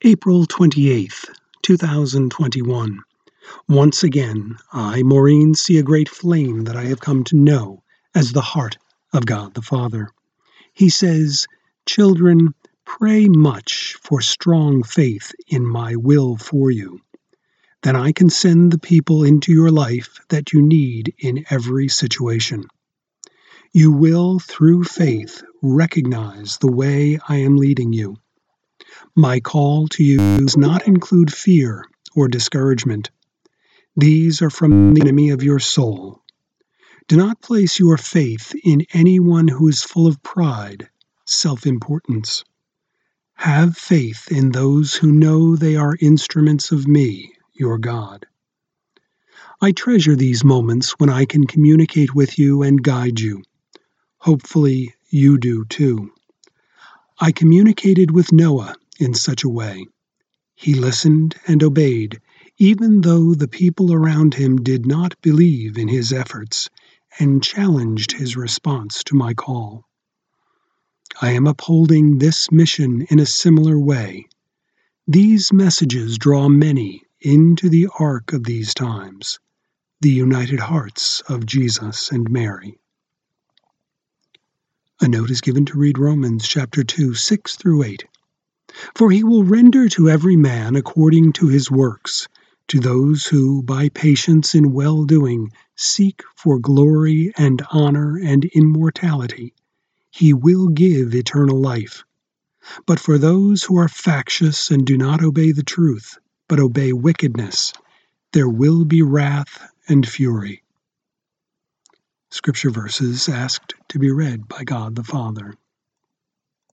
April 28th, 2021. Once again, I, Maureen, see a great flame that I have come to know as the heart of God the Father. He says, "Children, pray much for strong faith in my will for you. Then I can send the people into your life that you need in every situation. You will, through faith, recognize the way I am leading you. My call to you does not include fear or discouragement. These are from the enemy of your soul. Do not place your faith in anyone who is full of pride, self-importance. Have faith in those who know they are instruments of me, your God. I treasure these moments when I can communicate with you and guide you. Hopefully, you do too. I communicated with Noah in such a way. He listened and obeyed, even though the people around him did not believe in his efforts and challenged his response to my call. I am upholding this mission in a similar way. These messages draw many into the ark of these times, the united hearts of Jesus and Mary." A note is given to read Romans chapter 2, 6 through 8. "For he will render to every man according to his works, to those who, by patience in well-doing, seek for glory and honor and immortality, he will give eternal life. But for those who are factious and do not obey the truth, but obey wickedness, there will be wrath and fury." Scripture verses asked to be read by God the Father.